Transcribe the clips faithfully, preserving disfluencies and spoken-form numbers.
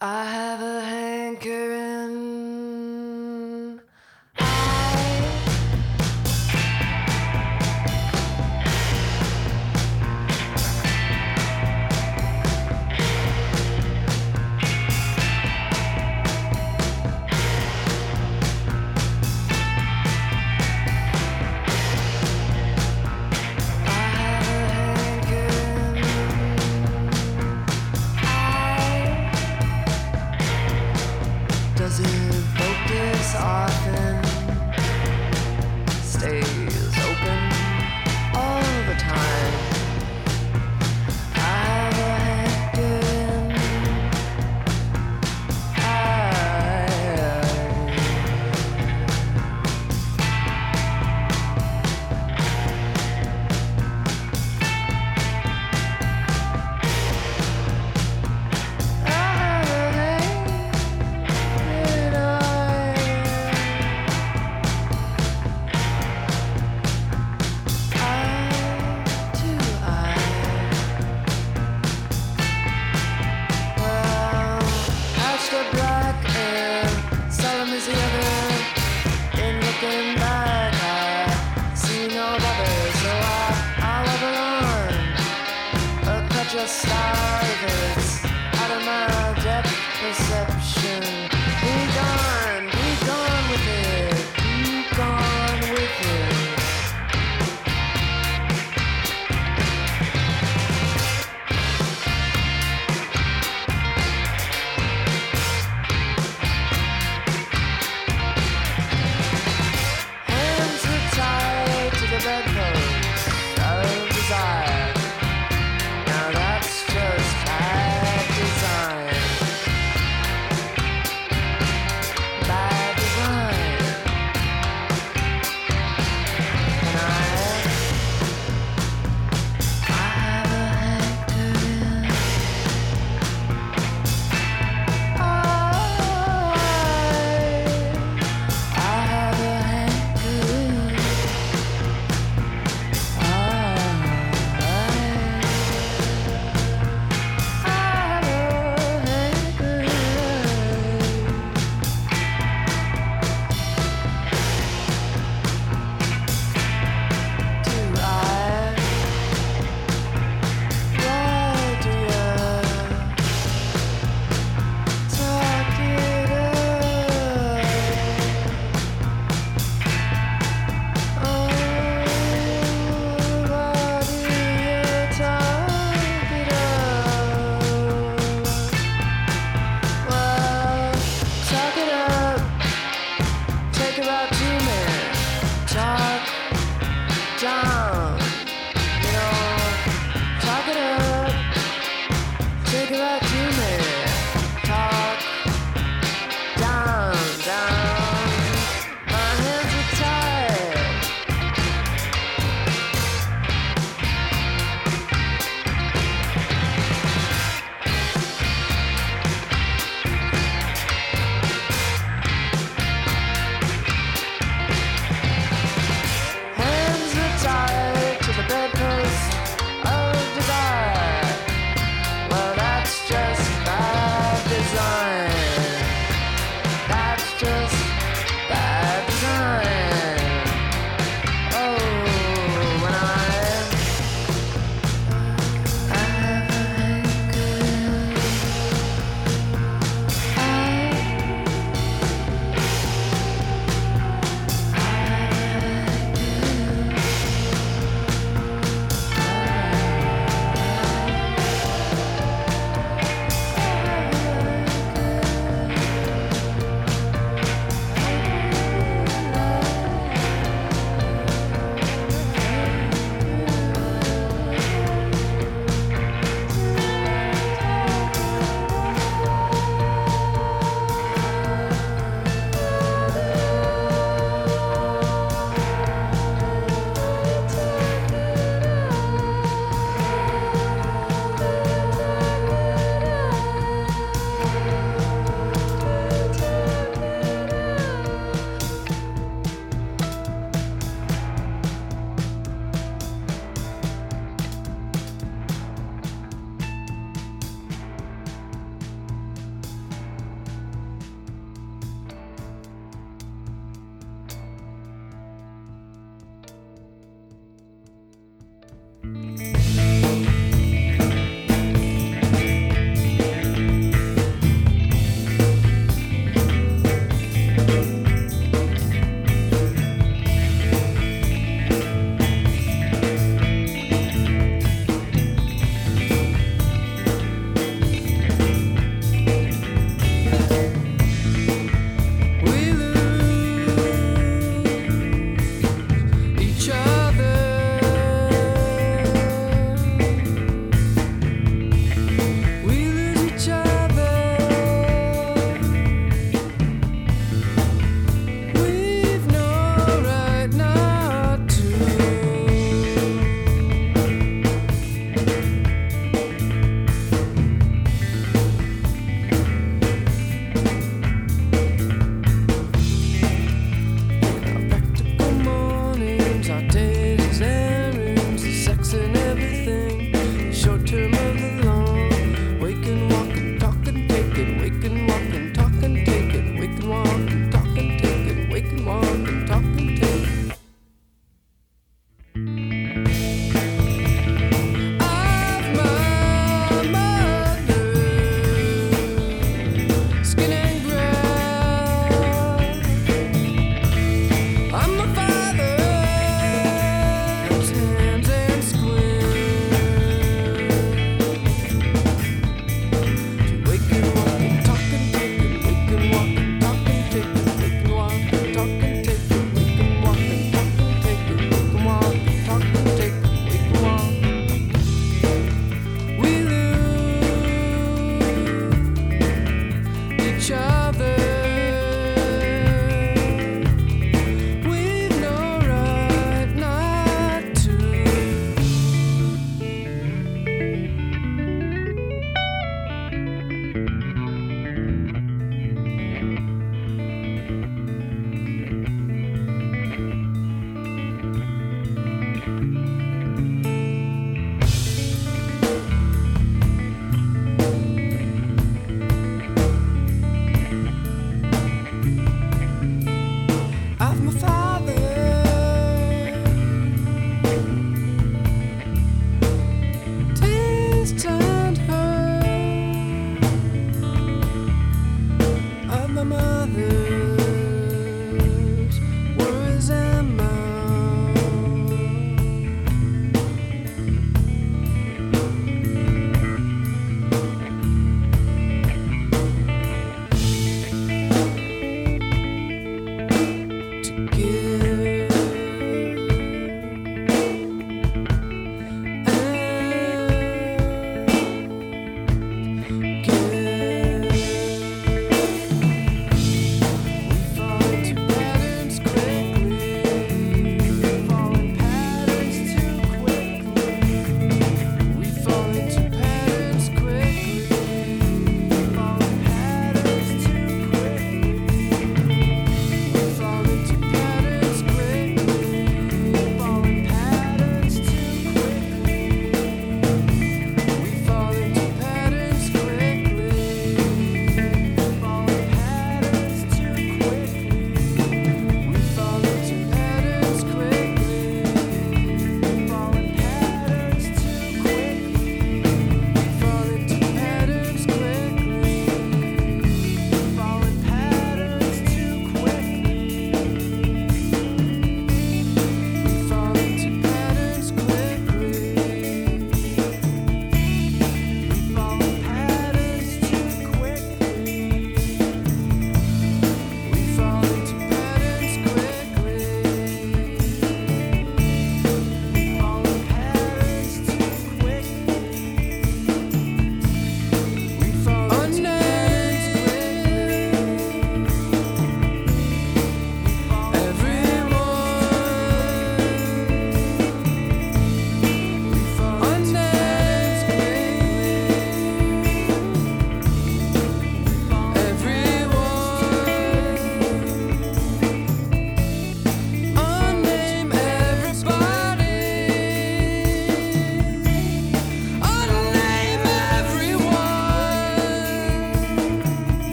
I have a hankering. I doesn't focus often, stays open all the time. I have a hankering. Just starve it out of my depth perception. Be gone, be gone with it, be gone with it. Hands are tied to the bedpost of desire. Now that's just bad design.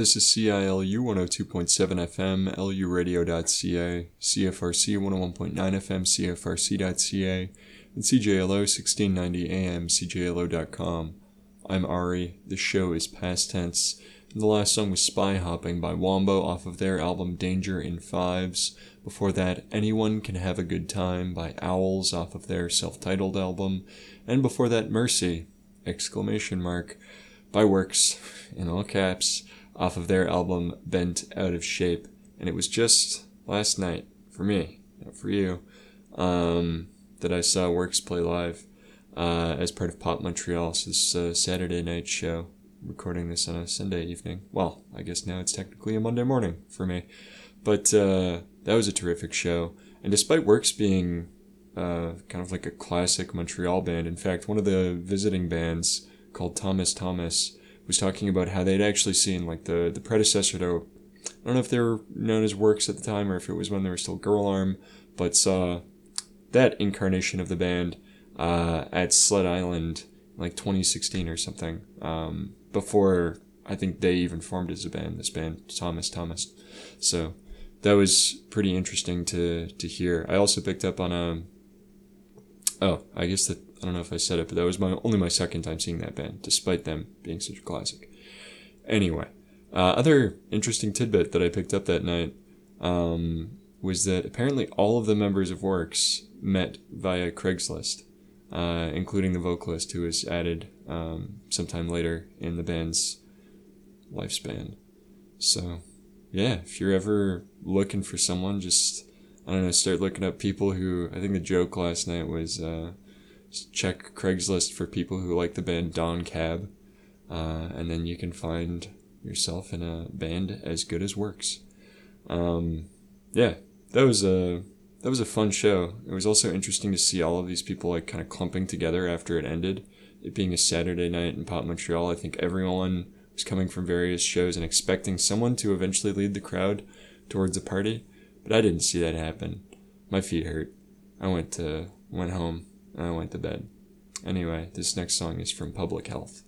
This is C I L U one oh two point seven F M, L U radio dot C A, C F R C one oh one point nine F M, C F R C dot C A, and C J L O sixteen ninety A M, C J L O dot com. I'm Ari. The show is past tense. And the last song was Spy Hopping by Wombo off of their album Danger in Fives. Before that, Anyone Can Have a Good Time by Owls off of their self-titled album. And before that, Mercy, exclamation mark, by Works, in all caps, off of their album Bent Out of Shape. And it was just last night, for me, not for you, um, that I saw Works play live uh, as part of Pop Montreal. So this uh, Saturday night show. Recording this on a Sunday evening. Well, I guess now it's technically a Monday morning for me. But uh, that was a terrific show. And despite Works being uh, kind of like a classic Montreal band, in fact, one of the visiting bands called Thomas Thomas was talking about how they'd actually seen like the, the predecessor to, I don't know if they were known as Works at the time or if it was when they were still Girl Arm, but saw that incarnation of the band uh, at Sled Island like twenty sixteen or something. Um, before I think they even formed as a band, this band, Thomas Thomas. So that was pretty interesting to, to hear. I also picked up on a, oh, I guess that, I don't know if I said it, but that was my only my second time seeing that band, despite them being such a classic. Anyway, uh, other interesting tidbit that I picked up that night um, was that apparently all of the members of Works met via Craigslist. Uh, including the vocalist who was added um, sometime later in the band's lifespan. So, yeah, if you're ever looking for someone, just, I don't know, start looking up people who, I think the joke last night was uh, check Craigslist for people who like the band Dawn Cab, uh, and then you can find yourself in a band as good as Works. Um, yeah, that was a... That was a fun show. It was also interesting to see all of these people like kind of clumping together after it ended. It being a Saturday night in Pop Montreal, I think everyone was coming from various shows and expecting someone to eventually lead the crowd towards a party. But I didn't see that happen. My feet hurt. I went to went home and I went to bed. Anyway, this next song is from Public Health.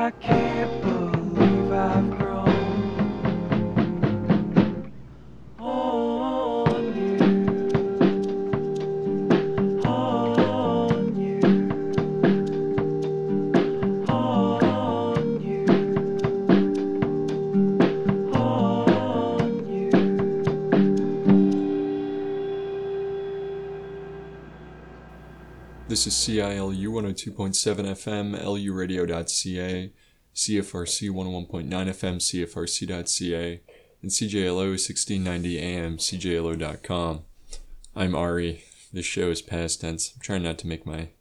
I can't believe I've grown on you, on you, on you, on you. This is C I L U one oh two point seven F M, L U radio dot C A, C F R C one oh one point nine F M, C F R C dot C A, and C J L O sixteen ninety A M, C J L O dot com. I'm Ari. This show is past tense. I'm trying not to make my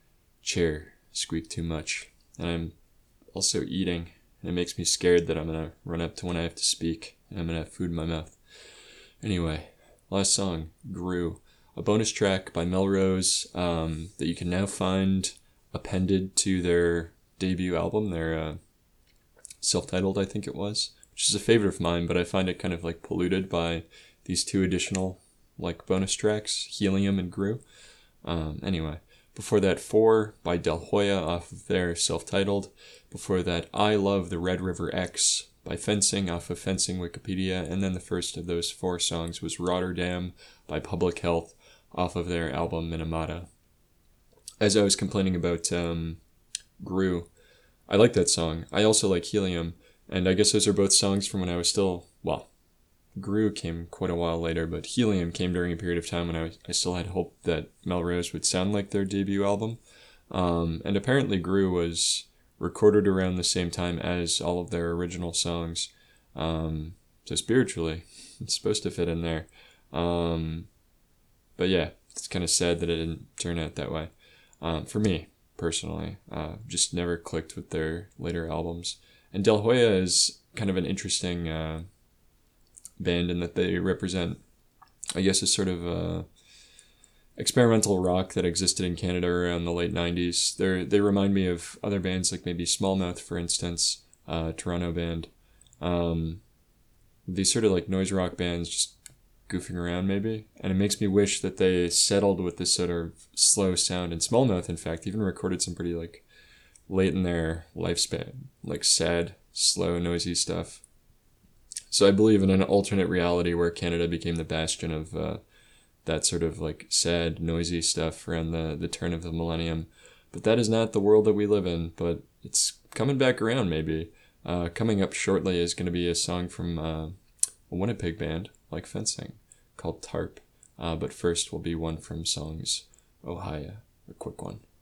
chair squeak too much. And I'm also eating, and it makes me scared that I'm going to run up to when I have to speak, and I'm going to have food in my mouth. Anyway, last song, Grew. A bonus track by Melrose um, that you can now find appended to their debut album, their uh, self-titled, I think it was, which is a favorite of mine, but I find it kind of like polluted by these two additional like bonus tracks, Helium and Grew. Um, anyway, before that, Four by Del Hoya off of their self-titled. Before that, I Love the Red River X by Fencing off of Fencing Wikipedia. And then the first of those four songs was Rotterdam by Public Health off of their album Minamata. As I was complaining about um, Grew, I like that song. I also like Helium, and I guess those are both songs from when I was still, well, Grew came quite a while later, but Helium came during a period of time when I, I still had hope that Melrose would sound like their debut album. Um, and apparently Grew was recorded around the same time as all of their original songs. Um, so spiritually, it's supposed to fit in there. Um... But yeah, it's kind of sad that it didn't turn out that way. Um, for me, personally, uh, just never clicked with their later albums. And Del Hoya is kind of an interesting uh, band in that they represent, I guess, a sort of uh, experimental rock that existed in Canada around the late nineties. They they remind me of other bands like maybe Smallmouth, for instance, uh, Toronto band. Um, these sort of like noise rock bands just goofing around maybe, and it makes me wish that they settled with this sort of slow sound. And Smallmouth, in fact, even recorded some pretty like late in their lifespan, like sad, slow, noisy stuff. So I believe in an alternate reality where Canada became the bastion of uh, that sort of like sad, noisy stuff around the, the turn of the millennium. But that is not the world that we live in, but it's coming back around maybe. Uh, coming up shortly is going to be a song from uh, a Winnipeg band like Fencing called Tarp. Uh, but first will be one from Songs Ohio, a quick one.